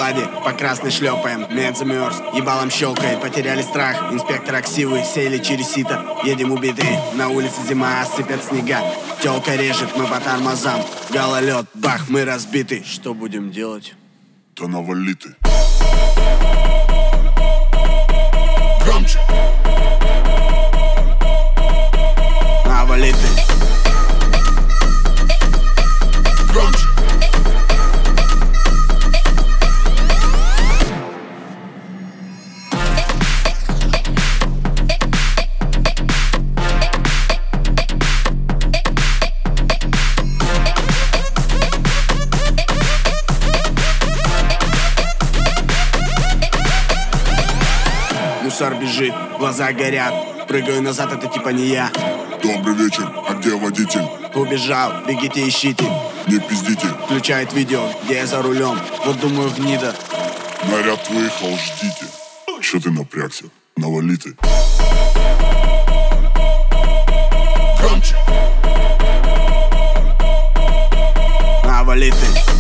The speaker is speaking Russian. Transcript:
ладе, по красной шлепаем. Мед замерз, ебалом щелкает, потеряли страх. Инспектора ксивы сели через сито. Едем убитые, на улице зима, сыпят снега. Тёлка режет, мы по тормозам. Гололед, бах, мы разбиты. Что будем делать? Да навали ты. Громче. Навали ты. Громче. Мусор бежит, глаза горят. Прыгаю назад, это типа не я. Добрый вечер, а где водитель? Убежал, бегите, ищите. Не пиздите. Включает видео, где я за рулем. Вот думаю, гнида. Наряд выехал, ждите. Чё ты напрягся? Навали ты. Громче. Навали ты.